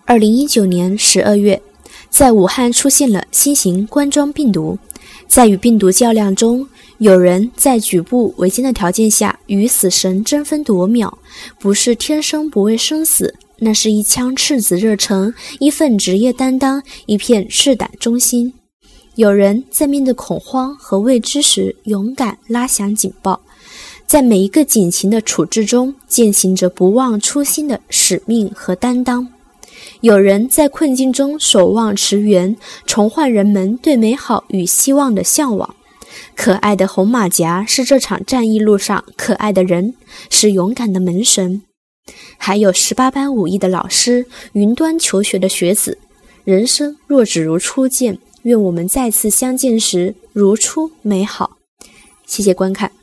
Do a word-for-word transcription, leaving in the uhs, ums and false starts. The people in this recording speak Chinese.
二零一九年十二月，在武汉出现了新型冠状病毒。在与病毒较量中，有人在举步维艰的条件下与死神争分夺秒，不是天生不畏生死，那是一腔赤子热忱，一份职业担当，一片赤胆忠心。有人在面对恐慌和未知时勇敢拉响警报，在每一个警情的处置中践行着不忘初心的使命和担当。有人在困境中守望驰援，重焕人们对美好与希望的向往。可爱的红马甲是这场战役路上可爱的人，是勇敢的门神。还有十八般武艺的老师，云端求学的学子。人生若只如初见，愿我们再次相见时如初美好。谢谢观看。